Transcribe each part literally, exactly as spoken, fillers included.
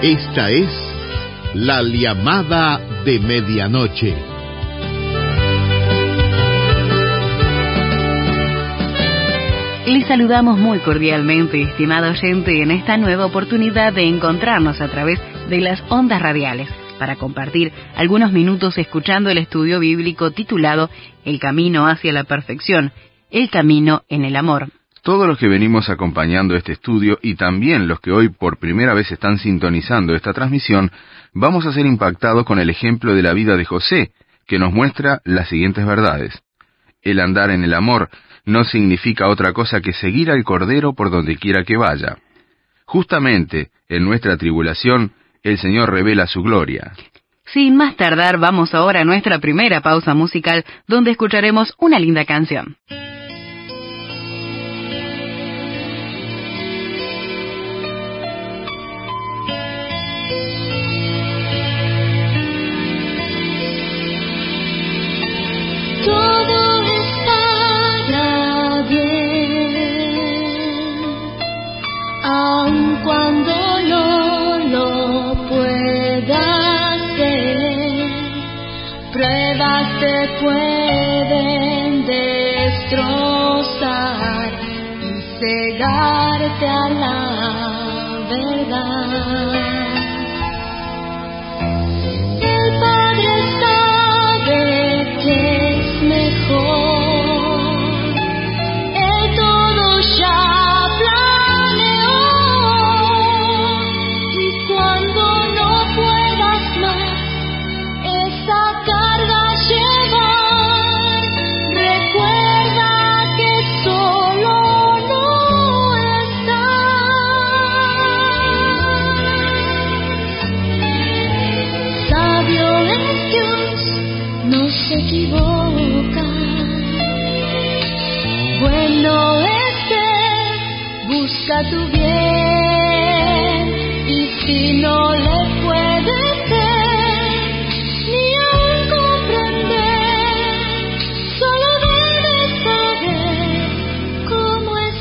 Esta es la llamada de medianoche. Les saludamos muy cordialmente, estimado oyente, en esta nueva oportunidad de encontrarnos a través de las ondas radiales para compartir algunos minutos escuchando el estudio bíblico titulado El camino hacia la perfección, el camino en el amor. Todos los que venimos acompañando este estudio y también los que hoy por primera vez están sintonizando esta transmisión, vamos a ser impactados con el ejemplo de la vida de José, que nos muestra las siguientes verdades. El andar en el amor no significa otra cosa que seguir al Cordero por donde quiera que vaya. Justamente, en nuestra tribulación, el Señor revela su gloria. Sin más tardar, vamos ahora a nuestra primera pausa musical, donde escucharemos una linda canción. Cuando no lo puedas ver, pruebas te pueden destrozar y cegarte a la verdad. El Padre sabe que es mejor, Él todo ya se equivoca. Bueno es Él, busca tu bien, y si no le puedes ver, ni aún comprender, solo debes saber cómo es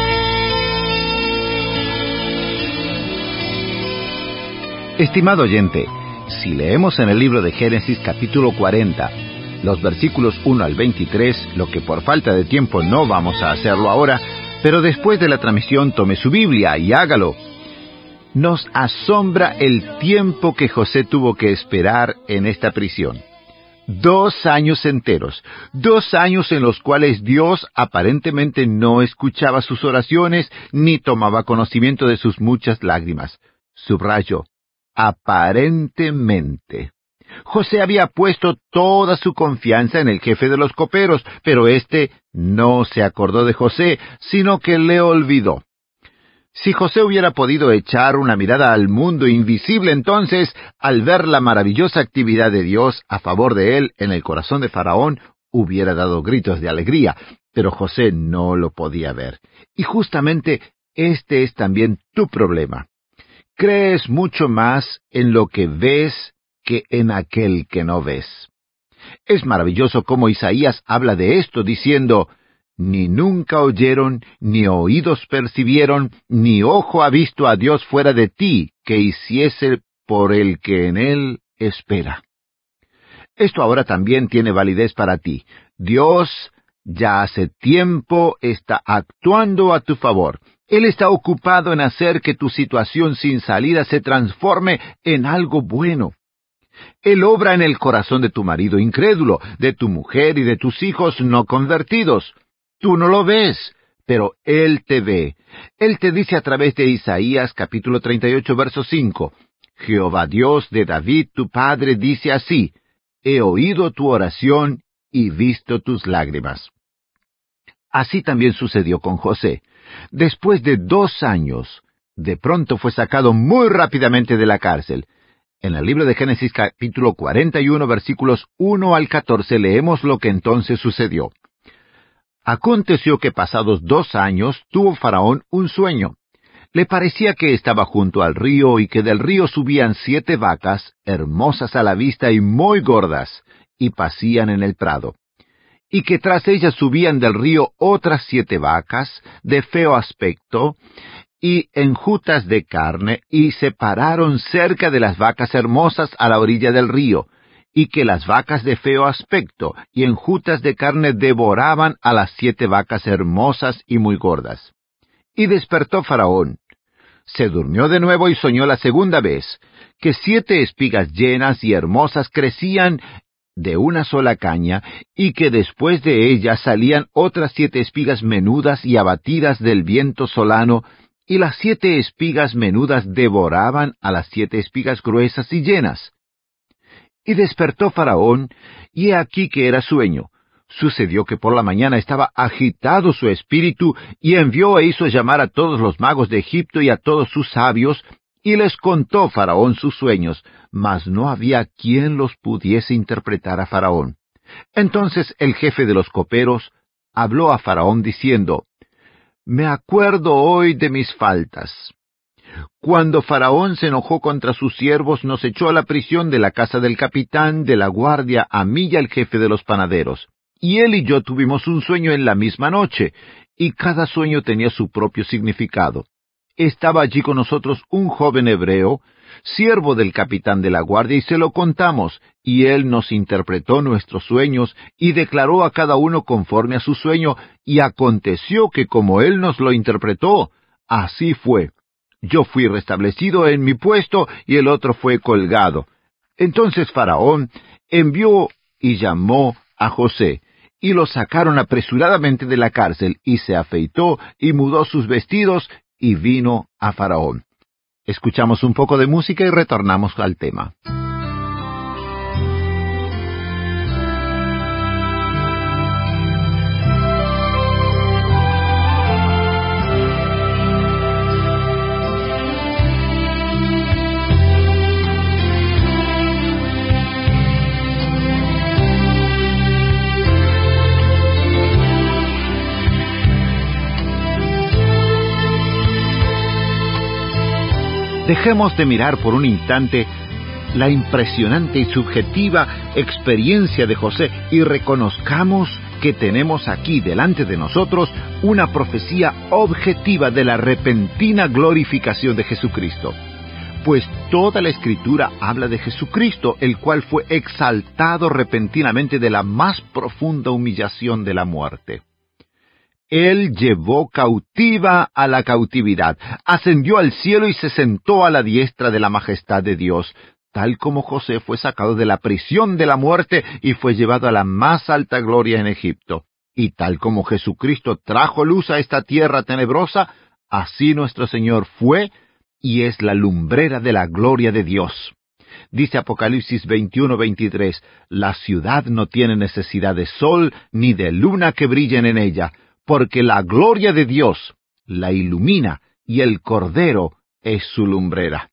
Él. Estimado oyente, si leemos en el libro de Génesis capítulo cuarenta, los versículos uno al veintitrés, lo que por falta de tiempo no vamos a hacerlo ahora, pero después de la transmisión tome su Biblia y hágalo. Nos asombra el tiempo que José tuvo que esperar en esta prisión. Dos años enteros, dos años en los cuales Dios aparentemente no escuchaba sus oraciones ni tomaba conocimiento de sus muchas lágrimas. Subrayo, aparentemente. José había puesto toda su confianza en el jefe de los coperos, pero éste no se acordó de José, sino que le olvidó. Si José hubiera podido echar una mirada al mundo invisible, entonces, al ver la maravillosa actividad de Dios a favor de él en el corazón de Faraón, hubiera dado gritos de alegría, pero José no lo podía ver. Y justamente este es también tu problema. Crees mucho más en lo que ves que en aquel que no ves. Es maravilloso cómo Isaías habla de esto diciendo, ni nunca oyeron, ni oídos percibieron, ni ojo ha visto a Dios fuera de ti, que hiciese por el que en él espera. Esto ahora también tiene validez para ti. Dios ya hace tiempo está actuando a tu favor. Él está ocupado en hacer que tu situación sin salida se transforme en algo bueno. Él obra en el corazón de tu marido incrédulo, de tu mujer y de tus hijos no convertidos. Tú no lo ves, pero Él te ve. Él te dice a través de Isaías capítulo treinta y ocho, verso cinco, Jehová Dios de David tu padre dice así, he oído tu oración y visto tus lágrimas. Así también sucedió con José. Después de dos años, de pronto fue sacado muy rápidamente de la cárcel. En el libro de Génesis capítulo cuarenta y uno, versículos uno al catorce, leemos lo que entonces sucedió. Aconteció que pasados dos años tuvo Faraón un sueño. Le parecía que estaba junto al río y que del río subían siete vacas, hermosas a la vista y muy gordas, y pacían en el prado. Y que tras ellas subían del río otras siete vacas, de feo aspecto, y enjutas de carne, y se pararon cerca de las vacas hermosas a la orilla del río, y que las vacas de feo aspecto y enjutas de carne devoraban a las siete vacas hermosas y muy gordas. Y despertó Faraón. Se durmió de nuevo y soñó la segunda vez, que siete espigas llenas y hermosas crecían de una sola caña, y que después de ellas salían otras siete espigas menudas y abatidas del viento solano, y las siete espigas menudas devoraban a las siete espigas gruesas y llenas. Y despertó Faraón, y he aquí que era sueño. Sucedió que por la mañana estaba agitado su espíritu, y envió e hizo llamar a todos los magos de Egipto y a todos sus sabios, y les contó Faraón sus sueños, mas no había quien los pudiese interpretar a Faraón. Entonces el jefe de los coperos habló a Faraón diciendo, «Me acuerdo hoy de mis faltas. Cuando Faraón se enojó contra sus siervos, nos echó a la prisión de la casa del capitán de la guardia, a mí y al jefe de los panaderos. Y él y yo tuvimos un sueño en la misma noche, y cada sueño tenía su propio significado. Estaba allí con nosotros un joven hebreo, siervo del capitán de la guardia, y se lo contamos, y él nos interpretó nuestros sueños, y declaró a cada uno conforme a su sueño, y aconteció que como él nos lo interpretó, así fue. Yo fui restablecido en mi puesto, y el otro fue colgado. Entonces Faraón envió y llamó a José, y lo sacaron apresuradamente de la cárcel, y se afeitó, y mudó sus vestidos, y vino a Faraón. Escuchamos un poco de música y retornamos al tema. Dejemos de mirar por un instante la impresionante y subjetiva experiencia de José y reconozcamos que tenemos aquí delante de nosotros una profecía objetiva de la repentina glorificación de Jesucristo. Pues toda la Escritura habla de Jesucristo, el cual fue exaltado repentinamente de la más profunda humillación de la muerte. Él llevó cautiva a la cautividad, ascendió al cielo y se sentó a la diestra de la majestad de Dios, tal como José fue sacado de la prisión de la muerte y fue llevado a la más alta gloria en Egipto. Y tal como Jesucristo trajo luz a esta tierra tenebrosa, así nuestro Señor fue y es la lumbrera de la gloria de Dios. Dice Apocalipsis veintiuno veintitrés, «La ciudad no tiene necesidad de sol ni de luna que brillen en ella, porque la gloria de Dios la ilumina, y el Cordero es su lumbrera».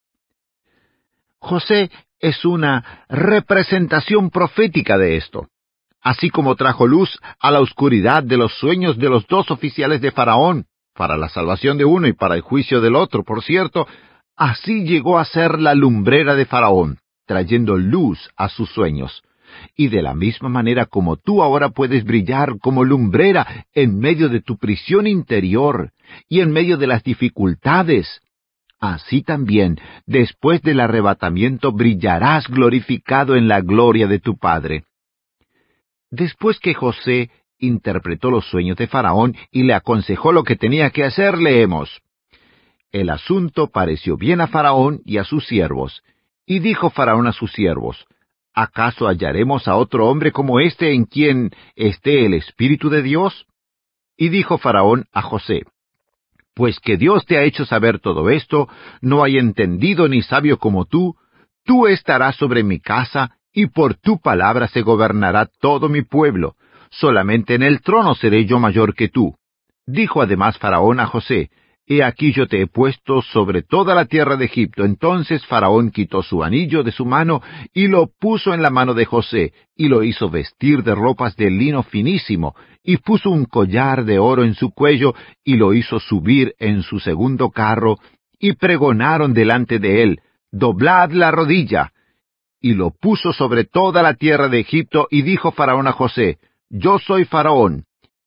José es una representación profética de esto. Así como trajo luz a la oscuridad de los sueños de los dos oficiales de Faraón, para la salvación de uno y para el juicio del otro, por cierto, así llegó a ser la lumbrera de Faraón, trayendo luz a sus sueños. Y de la misma manera como tú ahora puedes brillar como lumbrera en medio de tu prisión interior y en medio de las dificultades, así también, después del arrebatamiento, brillarás glorificado en la gloria de tu Padre. Después que José interpretó los sueños de Faraón y le aconsejó lo que tenía que hacer, leemos: «El asunto pareció bien a Faraón y a sus siervos, y dijo Faraón a sus siervos: ¿acaso hallaremos a otro hombre como este en quien esté el Espíritu de Dios?» Y dijo Faraón a José: «Pues que Dios te ha hecho saber todo esto, no hay entendido ni sabio como tú, tú estarás sobre mi casa, y por tu palabra se gobernará todo mi pueblo, solamente en el trono seré yo mayor que tú». Dijo además Faraón a José: «He aquí yo te he puesto sobre toda la tierra de Egipto». Entonces Faraón quitó su anillo de su mano y lo puso en la mano de José, y lo hizo vestir de ropas de lino finísimo, y puso un collar de oro en su cuello, y lo hizo subir en su segundo carro, y pregonaron delante de él: «Doblad la rodilla». Y lo puso sobre toda la tierra de Egipto, y dijo Faraón a José: «Yo soy Faraón,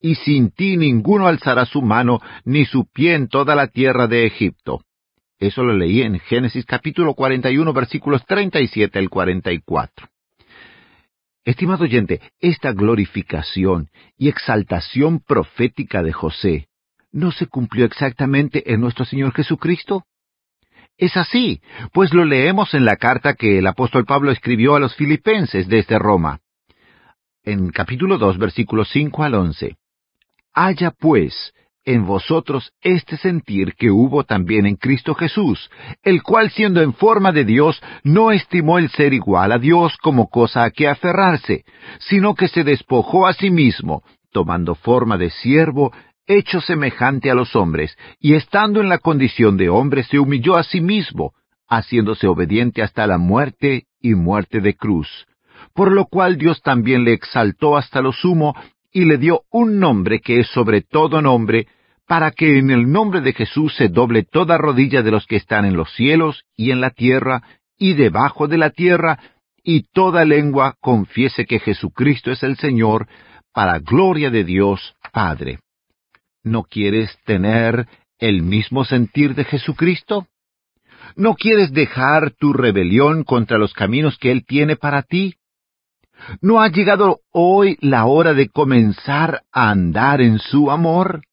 y sin ti ninguno alzará su mano, ni su pie en toda la tierra de Egipto. Eso lo leí en Génesis capítulo cuarenta y uno, versículos treinta y siete al cuarenta y cuatro. Estimado oyente, esta glorificación y exaltación profética de José, ¿no se cumplió exactamente en nuestro Señor Jesucristo? Es así, pues lo leemos en la carta que el apóstol Pablo escribió a los filipenses desde Roma. En capítulo dos, versículos cinco al once. Haya pues en vosotros este sentir que hubo también en Cristo Jesús, el cual siendo en forma de Dios, no estimó el ser igual a Dios como cosa a que aferrarse, sino que se despojó a sí mismo, tomando forma de siervo, hecho semejante a los hombres, y estando en la condición de hombre se humilló a sí mismo, haciéndose obediente hasta la muerte y muerte de cruz. Por lo cual Dios también le exaltó hasta lo sumo, y le dio un nombre que es sobre todo nombre, para que en el nombre de Jesús se doble toda rodilla de los que están en los cielos y en la tierra y debajo de la tierra, y toda lengua confiese que Jesucristo es el Señor, para gloria de Dios Padre. ¿No quieres tener el mismo sentir de Jesucristo? ¿No quieres dejar tu rebelión contra los caminos que Él tiene para ti? ¿No ha llegado hoy la hora de comenzar a andar en su amor?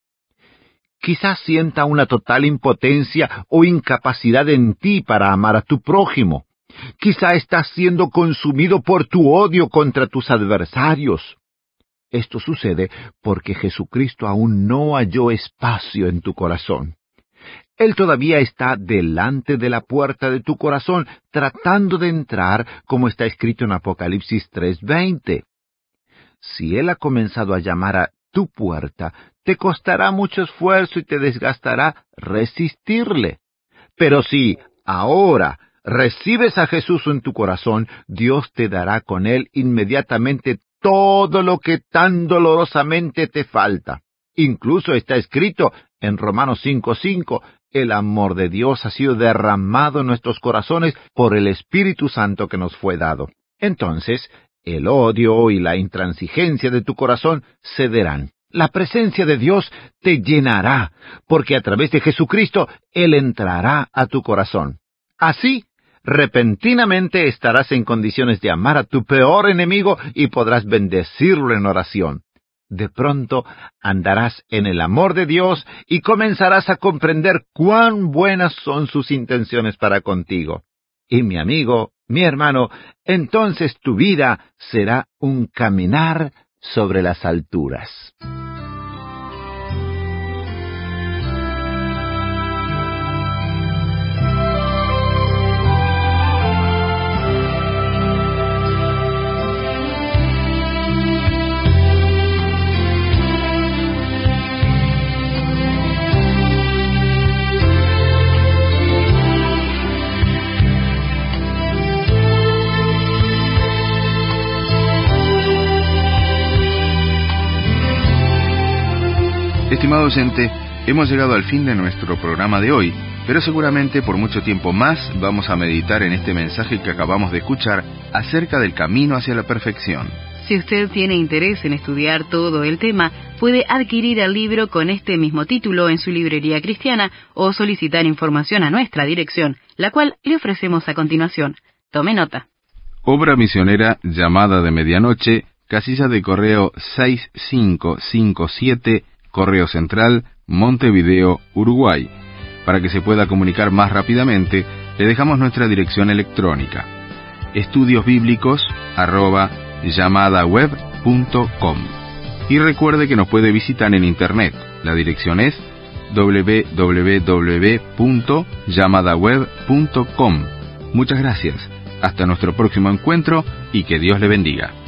Quizás sienta una total impotencia o incapacidad en ti para amar a tu prójimo. Quizá estás siendo consumido por tu odio contra tus adversarios. Esto sucede porque Jesucristo aún no halló espacio en tu corazón. Él todavía está delante de la puerta de tu corazón, tratando de entrar, como está escrito en Apocalipsis tres veinte. Si Él ha comenzado a llamar a tu puerta, te costará mucho esfuerzo y te desgastará resistirle. Pero si ahora recibes a Jesús en tu corazón, Dios te dará con Él inmediatamente todo lo que tan dolorosamente te falta. Incluso está escrito en Romanos cinco cinco, el amor de Dios ha sido derramado en nuestros corazones por el Espíritu Santo que nos fue dado. Entonces, el odio y la intransigencia de tu corazón cederán. La presencia de Dios te llenará, porque a través de Jesucristo Él entrará a tu corazón. Así, repentinamente estarás en condiciones de amar a tu peor enemigo y podrás bendecirlo en oración. De pronto andarás en el amor de Dios y comenzarás a comprender cuán buenas son sus intenciones para contigo. Y mi amigo, mi hermano, entonces tu vida será un caminar sobre las alturas. Estimado oyente, hemos llegado al fin de nuestro programa de hoy, pero seguramente por mucho tiempo más vamos a meditar en este mensaje que acabamos de escuchar acerca del camino hacia la perfección. Si usted tiene interés en estudiar todo el tema, puede adquirir el libro con este mismo título en su librería cristiana o solicitar información a nuestra dirección, la cual le ofrecemos a continuación. Tome nota. Obra misionera Llamada de Medianoche, casilla de correo seis cinco cinco siete, Correo Central, Montevideo, Uruguay. Para que se pueda comunicar más rápidamente, le dejamos nuestra dirección electrónica: estudiosbíblicos arroba llamadaweb punto com. Y recuerde que nos puede visitar en Internet. La dirección es doble u doble u doble u punto llamadaweb punto com. Muchas gracias. Hasta nuestro próximo encuentro y que Dios le bendiga.